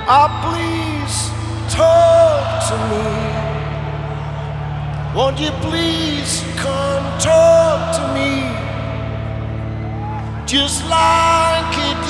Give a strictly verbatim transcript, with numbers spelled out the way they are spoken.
Ah, please talk to me. Won't you please come talk to me? Just like it